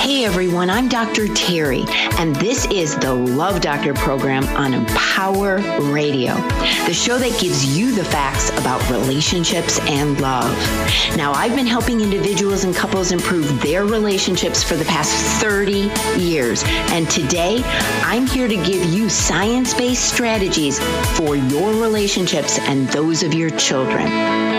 Hey everyone, I'm Dr. Terry, and this is the Love Doctor program on Empower Radio, the show that gives you the facts about relationships and love. Now, I've been helping individuals and couples improve their relationships for the past 30 years, and today I'm here to give you science-based strategies for your relationships and those of your children.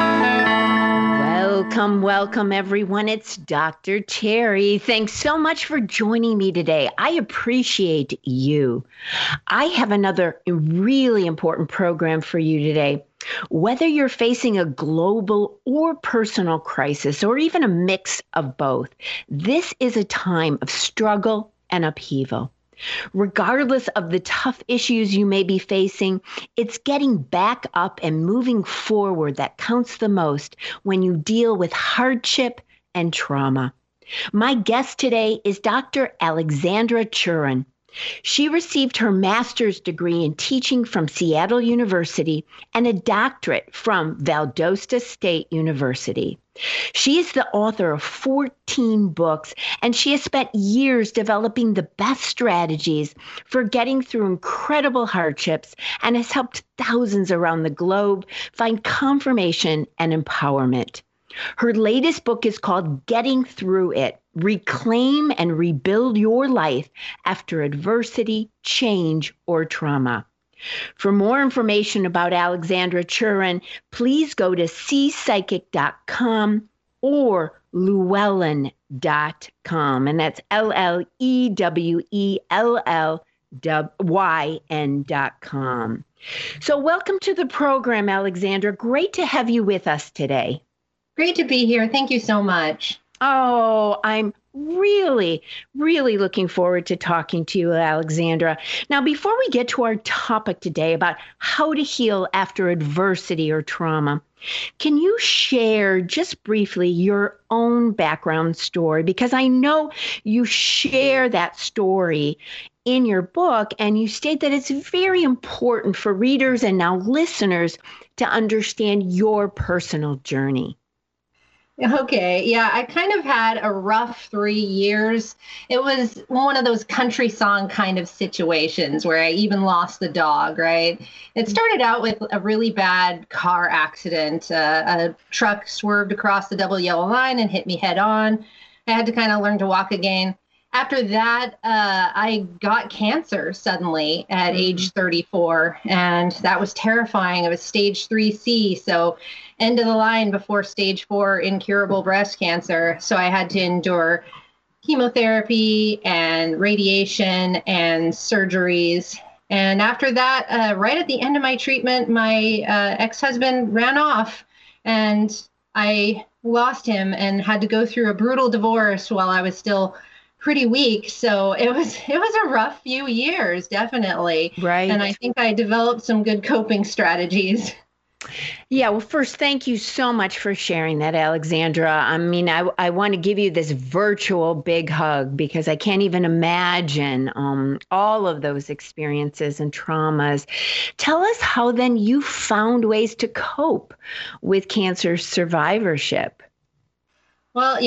Welcome, everyone. It's Dr. Terry. Thanks so much for joining me today. I appreciate you. I have another really important program for you today. Whether you're facing a global or personal crisis, or even a mix of both, this is a time of struggle and upheaval. Regardless of the tough issues you may be facing, it's getting back up and moving forward that counts the most when you deal with hardship and trauma. My guest today is Dr. Alexandra Churin. She received her master's degree in teaching from Seattle University and a doctorate from Valdosta State University. She is the author of 14 books, and she has spent years developing the best strategies for getting through incredible hardships and has helped thousands around the globe find confirmation and empowerment. Her latest book is called Getting Through It: Reclaim and Rebuild Your Life After Adversity, Change, or Trauma. For more information about Alexandra Churin, please go to cpsychic.com or Llewellyn.com. And that's LLEWELLYN.com. So welcome to the program, Alexandra. Great to have you with us today. Great to be here. Thank you so much. Oh, I'm really looking forward to talking to you, Alexandra. Now, before we get to our topic today about how to heal after adversity or trauma, can you share just briefly your own background story? Because I know you share that story in your book, and you state that it's very important for readers and now listeners to understand your personal journey. Okay. Yeah, I kind of had a rough 3 years. It was one of those country song kind of situations where I even lost the dog, right? It started out with a really bad car accident. A truck swerved across the double yellow line and hit me head on. I had to kind of learn to walk again. After that, I got cancer suddenly at age 34, and that was terrifying. It was stage 3C, so end of the line before stage 4 incurable breast cancer. So I had to endure chemotherapy and radiation and surgeries. And after that, right at the end of my treatment, my ex-husband ran off, and I lost him and had to go through a brutal divorce while I was still pretty weak. So it was a rough few years, definitely. Right. And I think I developed some good coping strategies. Yeah, well, first, thank you so much for sharing that, Alexandra. I mean, I want to give you this virtual big hug because I can't even imagine all of those experiences and traumas. Tell us how then you found ways to cope with cancer survivorship. Well,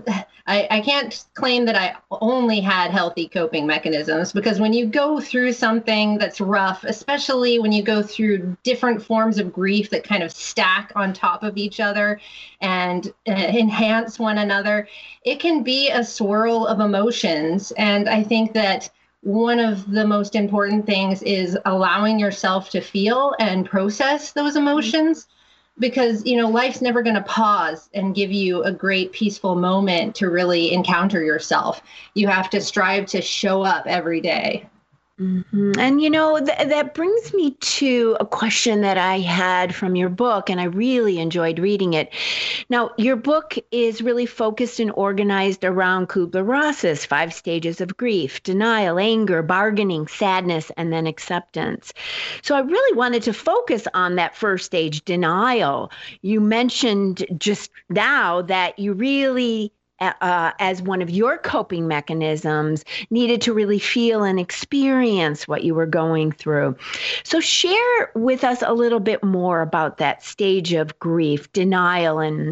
I can't claim that I only had healthy coping mechanisms, because when you go through something that's rough, especially when you go through different forms of grief that kind of stack on top of each other and enhance one another, it can be a swirl of emotions. And I think that one of the most important things is allowing yourself to feel and process those emotions. Because, life's never going to pause and give you a great peaceful moment to really encounter yourself. You have to strive to show up every day. Mm-hmm. And, that brings me to a question that I had from your book, and I really enjoyed reading it. Now, your book is really focused and organized around Kubler-Ross's 5 stages of grief: denial, anger, bargaining, sadness, and then acceptance. So I really wanted to focus on that first stage, denial. You mentioned just now that you really as one of your coping mechanisms, needed to really feel and experience what you were going through. So share with us a little bit more about that stage of grief, denial, and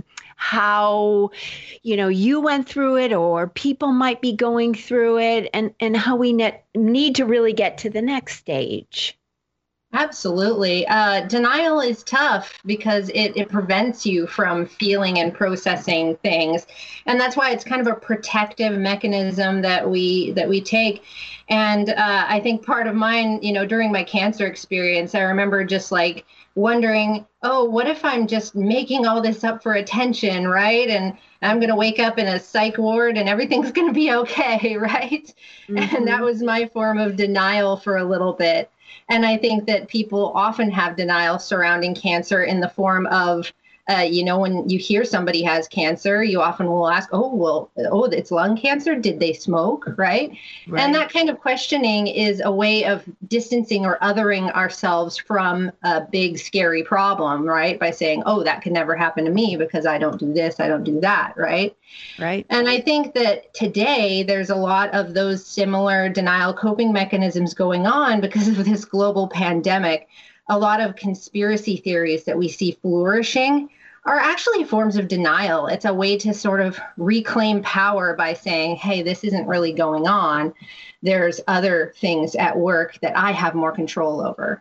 how, you went through it or people might be going through it, and how we need to really get to the next stage. Absolutely. Denial is tough because it prevents you from feeling and processing things. And that's why it's kind of a protective mechanism that we take. And I think part of mine, during my cancer experience, I remember just like wondering, oh, what if I'm just making all this up for attention, right? And I'm going to wake up in a psych ward and everything's going to be okay, right? Mm-hmm. And that was my form of denial for a little bit. And I think that people often have denial surrounding cancer in the form of, when you hear somebody has cancer, you often will ask, it's lung cancer. Did they smoke? Right. And that kind of questioning is a way of distancing or othering ourselves from a big, scary problem, right? By saying, oh, that could never happen to me because I don't do this, I don't do that. Right. Right. And I think that today there's a lot of those similar denial coping mechanisms going on because of this global pandemic. A lot of conspiracy theories that we see flourishing are actually forms of denial. It's a way to sort of reclaim power by saying, hey, this isn't really going on. There's other things at work that I have more control over.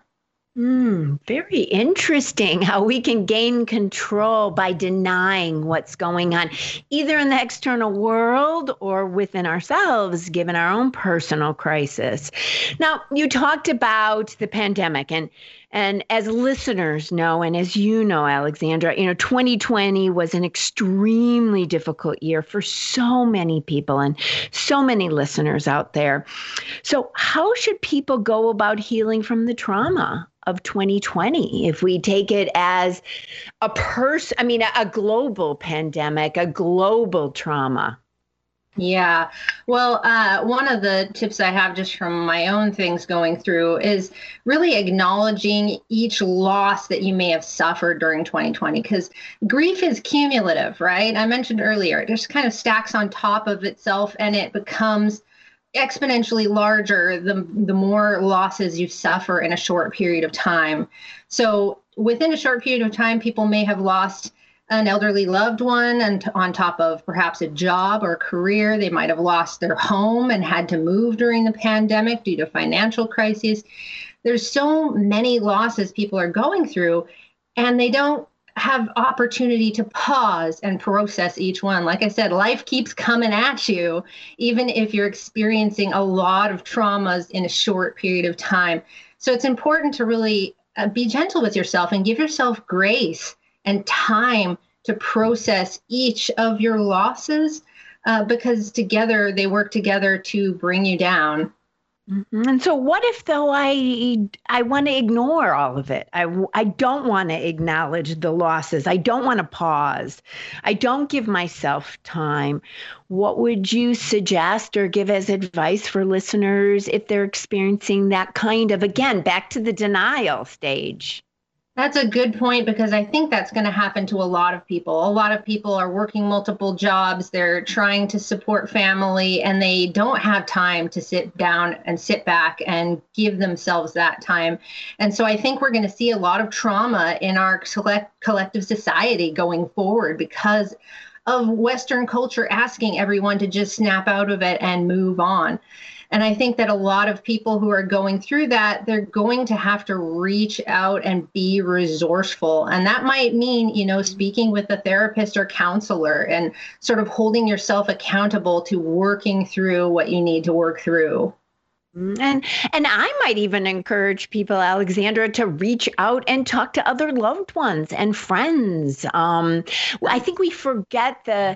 Very interesting how we can gain control by denying what's going on, either in the external world or within ourselves, given our own personal crisis. Now, you talked about the pandemic, and as listeners know, and as you know, Alexandra, 2020 was an extremely difficult year for so many people and so many listeners out there. So how should people go about healing from the trauma of 2020 if we take it as a global pandemic, a global trauma? Yeah. Well, one of the tips I have just from my own things going through is really acknowledging each loss that you may have suffered during 2020, because grief is cumulative, right? I mentioned earlier, it just kind of stacks on top of itself and it becomes exponentially larger the more losses you suffer in a short period of time. So within a short period of time, people may have lost an elderly loved one, and on top of perhaps a job or career, they might have lost their home and had to move during the pandemic due to financial crises. There's so many losses people are going through, and they don't have opportunity to pause and process each one. Like I said, life keeps coming at you, even if you're experiencing a lot of traumas in a short period of time. So it's important to really be gentle with yourself and give yourself grace and time to process each of your losses, because together they work together to bring you down. Mm-hmm. And so what if, though, I want to ignore all of it? I don't want to acknowledge the losses. I don't want to pause. I don't give myself time. What would you suggest or give as advice for listeners if they're experiencing that kind of, again, back to the denial stage? That's a good point, because I think that's going to happen to a lot of people. A lot of people are working multiple jobs. They're trying to support family, and they don't have time to sit down and sit back and give themselves that time. And so I think we're going to see a lot of trauma in our collective society going forward because of Western culture asking everyone to just snap out of it and move on. And I think that a lot of people who are going through that, they're going to have to reach out and be resourceful. And that might mean, speaking with a therapist or counselor and sort of holding yourself accountable to working through what you need to work through. And I might even encourage people, Alexandra, to reach out and talk to other loved ones and friends. I think we forget the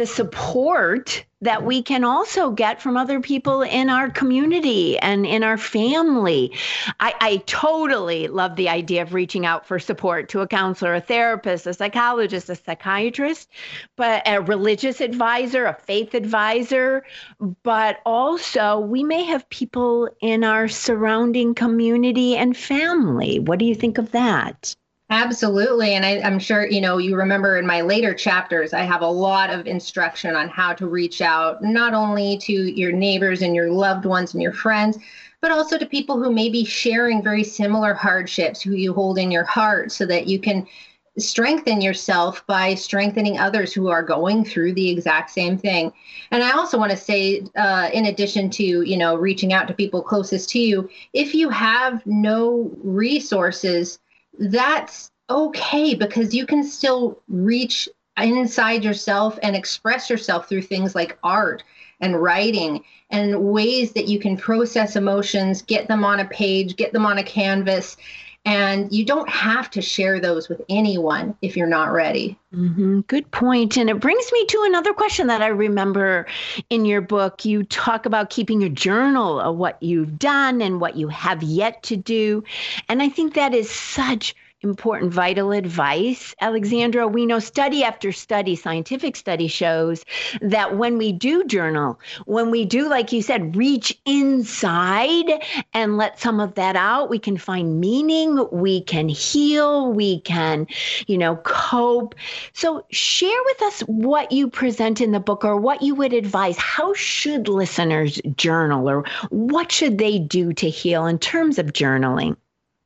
support that we can also get from other people in our community and in our family. I totally love the idea of reaching out for support to a counselor, a therapist, a psychologist, a psychiatrist, but a religious advisor, a faith advisor. But also, we may have people in our surrounding community and family. What do you think of that? Absolutely. And I'm sure, you remember in my later chapters, I have a lot of instruction on how to reach out, not only to your neighbors and your loved ones and your friends, but also to people who may be sharing very similar hardships, who you hold in your heart, so that you can strengthen yourself by strengthening others who are going through the exact same thing. And I also want to say, in addition to, reaching out to people closest to you, if you have no resources, that's okay, because you can still reach inside yourself and express yourself through things like art and writing and ways that you can process emotions, get them on a page, get them on a canvas. And you don't have to share those with anyone if you're not ready. Mm-hmm. Good point. And it brings me to another question that I remember in your book. You talk about keeping a journal of what you've done and what you have yet to do. And I think that is such important, vital advice, Alexandra. We know study after study, scientific study shows that when we do journal, when we do, like you said, reach inside and let some of that out, we can find meaning, we can heal, we can, cope. So share with us what you present in the book, or what you would advise. How should listeners journal, or what should they do to heal in terms of journaling?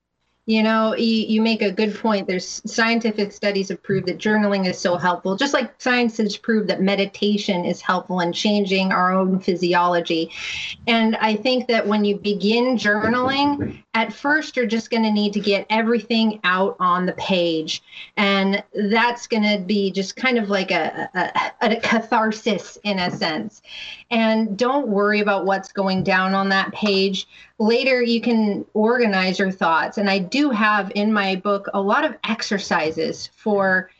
You make a good point. There's scientific studies have proved that journaling is so helpful, just like science has proved that meditation is helpful in changing our own physiology. And I think that when you begin journaling, at first, you're just going to need to get everything out on the page. And that's going to be just kind of like a catharsis in a sense. And don't worry about what's going down on that page. Later, you can organize your thoughts. And I do have in my book a lot of exercises for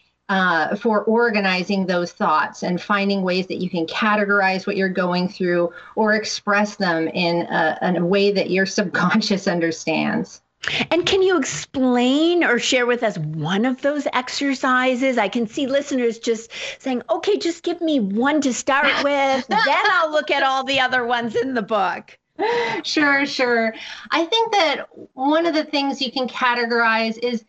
organizing those thoughts and finding ways that you can categorize what you're going through or express them in a way that your subconscious understands. And can you explain or share with us one of those exercises? I can see listeners just saying, okay, just give me one to start with, then I'll look at all the other ones in the book. Sure. I think that one of the things you can categorize is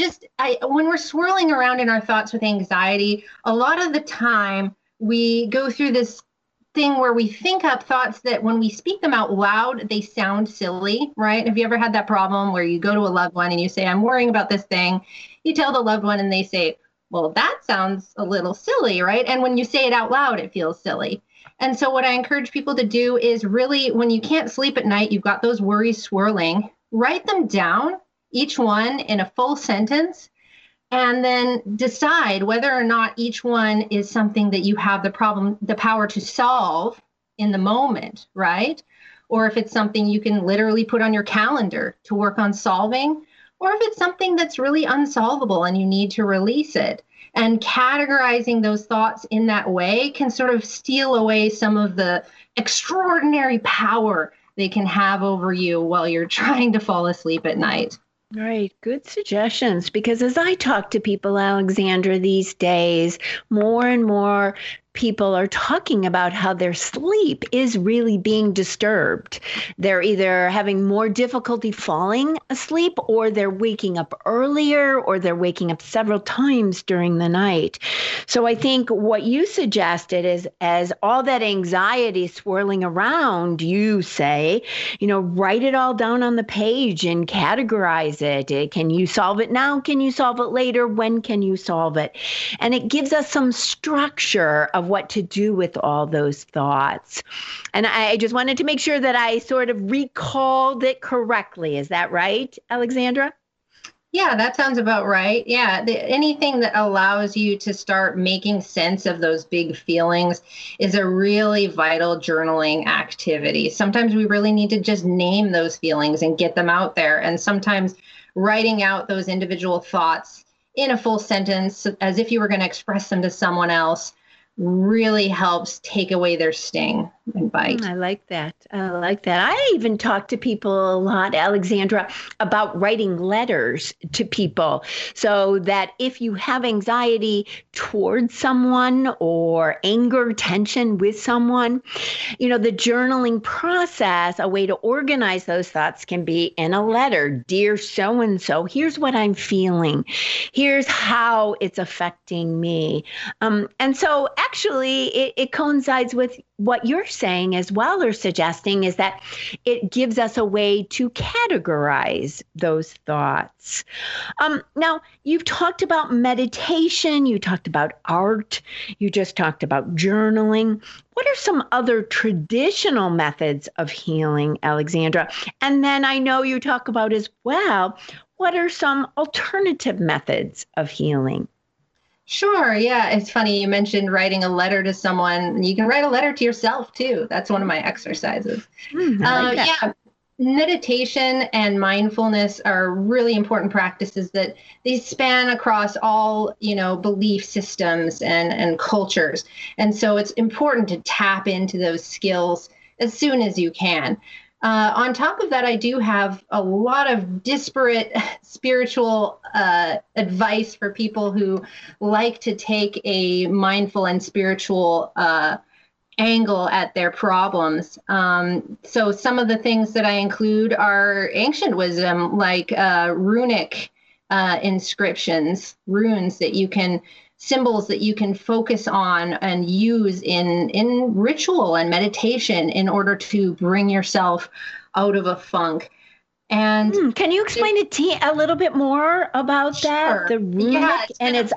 when we're swirling around in our thoughts with anxiety, a lot of the time we go through this thing where we think up thoughts that when we speak them out loud, they sound silly, right? Have you ever had that problem where you go to a loved one and you say, I'm worrying about this thing? You tell the loved one and they say, well, that sounds a little silly, right? And when you say it out loud, it feels silly. And so what I encourage people to do is really, when you can't sleep at night, you've got those worries swirling, write them down, each one in a full sentence, and then decide whether or not each one is something that you have the power to solve in the moment, right? Or if it's something you can literally put on your calendar to work on solving, or if it's something that's really unsolvable and you need to release it. And categorizing those thoughts in that way can sort of steal away some of the extraordinary power they can have over you while you're trying to fall asleep at night. Right. Good suggestions. Because as I talk to people, Alexandra, these days, more and more people are talking about how their sleep is really being disturbed. They're either having more difficulty falling asleep, or they're waking up earlier, or they're waking up several times during the night. So I think what you suggested is, as all that anxiety swirling around, you say, write it all down on the page and categorize it. Can you solve it now? Can you solve it later? When can you solve it? And it gives us some structure of what to do with all those thoughts. And I just wanted to make sure that I sort of recalled it correctly. Is that right, Alexandra? Yeah, that sounds about right. Yeah, anything that allows you to start making sense of those big feelings is a really vital journaling activity. Sometimes we really need to just name those feelings and get them out there. And sometimes writing out those individual thoughts in a full sentence, as if you were going to express them to someone else, really helps take away their sting and bite. I like that. I even talk to people a lot, Alexandra, about writing letters to people, so that if you have anxiety towards someone or anger, tension with someone, the journaling process, a way to organize those thoughts can be in a letter. Dear so-and-so, here's what I'm feeling. Here's how it's affecting me. And so actually it coincides with what you're saying as well, or suggesting, is that it gives us a way to categorize those thoughts. Now, you've talked about meditation, you talked about art, you just talked about journaling. What are some other traditional methods of healing, Alexandra? And then I know you talk about as well, what are some alternative methods of healing? Sure. Yeah. It's funny. You mentioned writing a letter to someone. You can write a letter to yourself too. That's one of my exercises. I like that. Yeah. Meditation and mindfulness are really important practices that they span across all, belief systems and cultures. And so it's important to tap into those skills as soon as you can. On top of that, I do have a lot of disparate spiritual advice for people who like to take a mindful and spiritual angle at their problems. So some of the things that I include are ancient wisdom, like runic inscriptions, runes that you can, symbols that you can focus on and use in ritual and meditation in order to bring yourself out of a funk. And can you explain a little bit more about that? Sure. The runic, and it's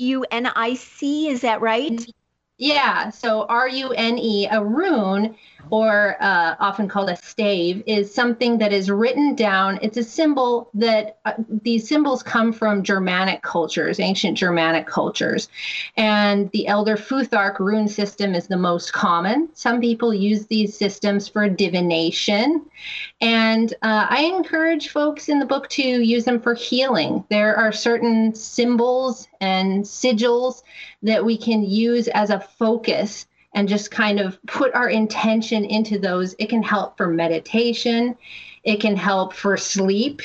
RUNIC, is that right? Yeah, so RUNE, a rune, or often called a stave, is something that is written down. It's a symbol that these symbols come from Germanic cultures, ancient Germanic cultures. And the Elder Futhark rune system is the most common. Some people use these systems for divination. And I encourage folks in the book to use them for healing. There are certain symbols and sigils that we can use as a focus and just kind of put our intention into those. It can help for meditation. It can help for sleep,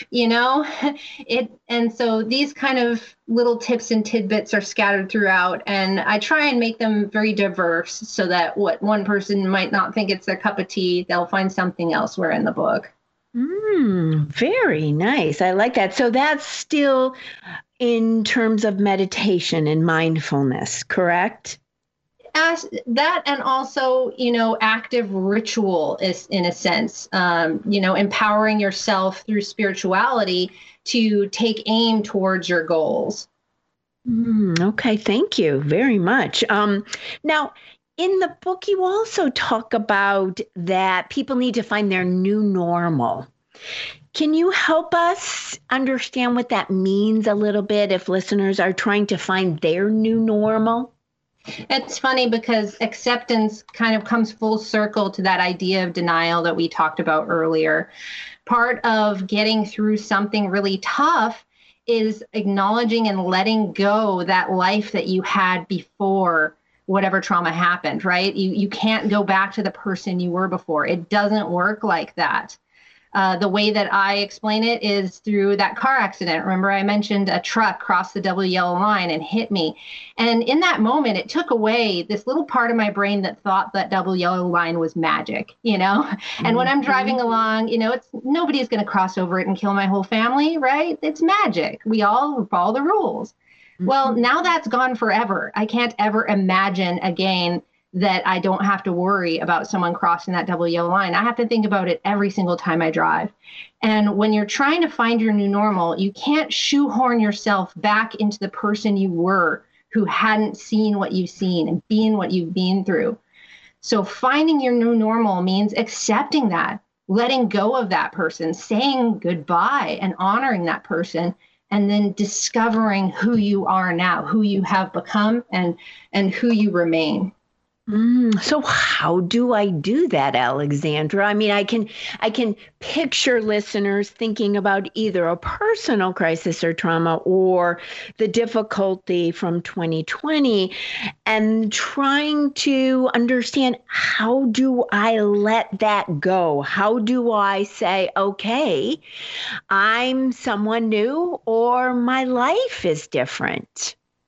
and so these kind of little tips and tidbits are scattered throughout, and I try and make them very diverse so that what one person might not think it's their cup of tea, they'll find something elsewhere in the book. Very nice. I like that. So that's still in terms of meditation and mindfulness, correct? As that, and also, active ritual is, in a sense, empowering yourself through spirituality to take aim towards your goals. Okay, thank you very much. Now, in the book, you also talk about that people need to find their new normal. Can you help us understand what that means a little bit if listeners are trying to find their new normal? It's funny because acceptance kind of comes full circle to that idea of denial that we talked about earlier. Part of getting through something really tough is acknowledging and letting go that life that you had before whatever trauma happened, right? You can't go back to the person you were before. It doesn't work like that. The way that I explain it is through that car accident. Remember, I mentioned a truck crossed the double yellow line and hit me. And in that moment, it took away this little part of my brain that thought that double yellow line was magic, And when I'm driving along, it's nobody's going to cross over it and kill my whole family, right? It's magic. We all follow the rules. Well, now that's gone forever. I can't ever imagine again that I don't have to worry about someone crossing that double yellow line. I have to think about it every single time I drive. And when you're trying to find your new normal, you can't shoehorn yourself back into the person you were who hadn't seen what you've seen and been what you've been through. So finding your new normal means accepting that, letting go of that person, saying goodbye and honoring that person, and then discovering who you are now, who you have become, and who you remain. So how do I do that, Alexandra? I mean, I can picture listeners thinking about either a personal crisis or trauma or the difficulty from 2020 and trying to understand, how do I let that go? How do I say, okay, I'm someone new, or my life is different?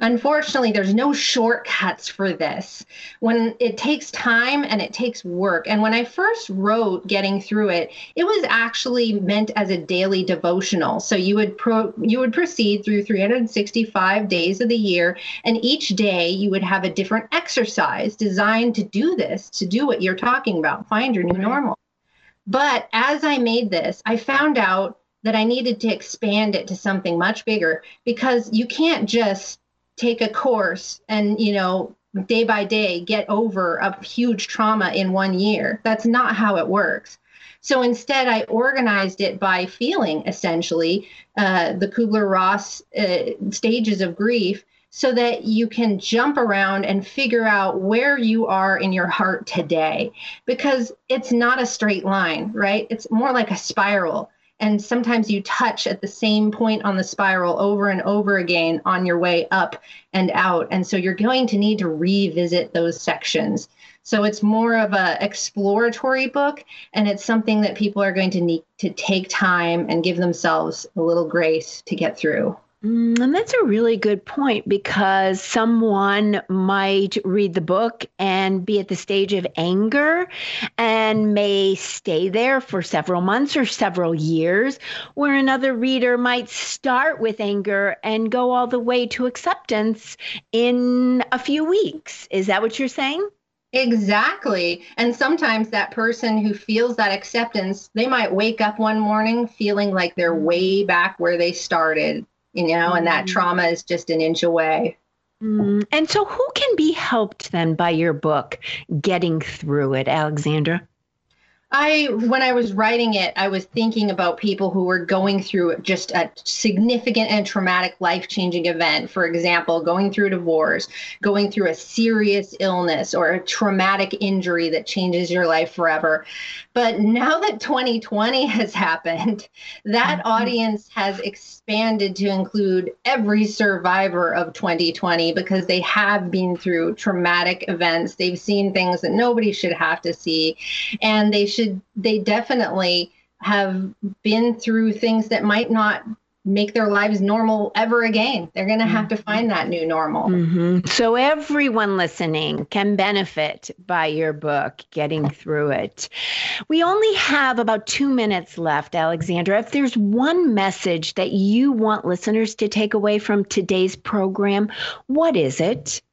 Unfortunately, there's no shortcuts for this. When it takes time and it takes work. And when I first wrote Getting Through It, it was actually meant as a daily devotional. So you would proceed through 365 days of the year, and each day you would have a different exercise designed to do this, to do what you're talking about, find your new normal. But as I made this, I found out that I needed to expand it to something much bigger, because you can't just take a course and, day by day get over a huge trauma in 1 year. That's not how it works. So instead, I organized it by feeling, essentially, the Kubler-Ross stages of grief, so that you can jump around and figure out where you are in your heart today. Because it's not a straight line, right? It's more like a spiral. And sometimes you touch at the same point on the spiral over and over again on your way up and out. And so you're going to need to revisit those sections. So it's more of an exploratory book, and it's something that people are going to need to take time and give themselves a little grace to get through. And that's a really good point, because someone might read the book and be at the stage of anger and may stay there for several months or several years, where another reader might start with anger and go all the way to acceptance in a few weeks. Is that what you're saying? Exactly. And sometimes that person who feels that acceptance, they might wake up one morning feeling like they're way back where they started. And that trauma is just an inch away. And so who can be helped then by your book, Getting Through It, Alexandra? When I was writing it, I was thinking about people who were going through just a significant and traumatic life-changing event. For example, going through a divorce, going through a serious illness, or a traumatic injury that changes your life forever. But now that 2020 has happened, that audience has expanded to include every survivor of 2020, because they have been through traumatic events. They've seen things that nobody should have to see, and they definitely have been through things that might not make their lives normal ever again. They're going to have to find that new normal. So everyone listening can benefit by your book, Getting Through It. We only have about 2 minutes left, Alexandra. If there's one message that you want listeners to take away from today's program, what is it?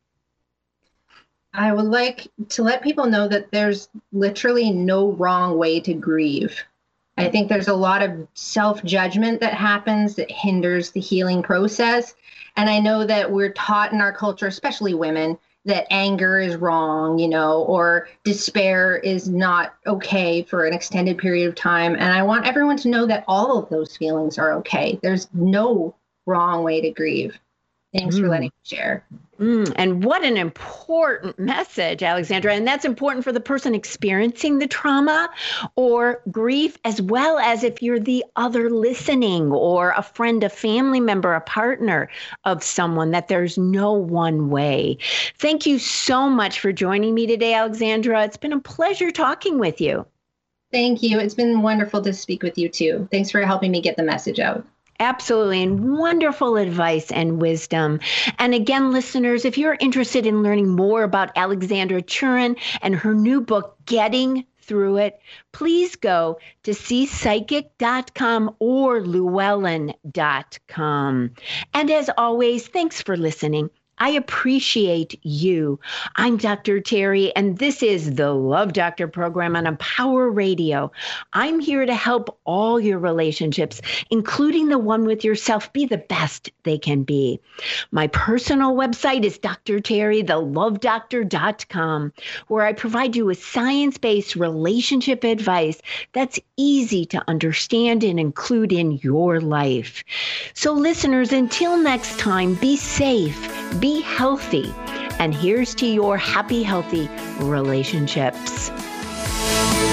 I would like to let people know that there's literally no wrong way to grieve. I think there's a lot of self-judgment that happens that hinders the healing process. And I know that we're taught in our culture, especially women, that anger is wrong, or despair is not okay for an extended period of time. And I want everyone to know that all of those feelings are okay. There's no wrong way to grieve. Thanks for letting me share. And what an important message, Alexandra. And that's important for the person experiencing the trauma or grief, as well as if you're the other listening, or a friend, a family member, a partner of someone, that there's no one way. Thank you so much for joining me today, Alexandra. It's been a pleasure talking with you. Thank you. It's been wonderful to speak with you too. Thanks for helping me get the message out. Absolutely. And wonderful advice and wisdom. And again, listeners, if you're interested in learning more about Alexandra Churin and her new book, Getting Through It, please go to seepsychic.com or Llewellyn.com. And as always, thanks for listening. I appreciate you. I'm Dr. Terry, and this is the Love Doctor program on Empower Radio. I'm here to help all your relationships, including the one with yourself, be the best they can be. My personal website is drterrythelovedoctor.com, where I provide you with science-based relationship advice that's easy to understand and include in your life. So listeners, until next time, be safe, be healthy, and here's to your happy, healthy relationships.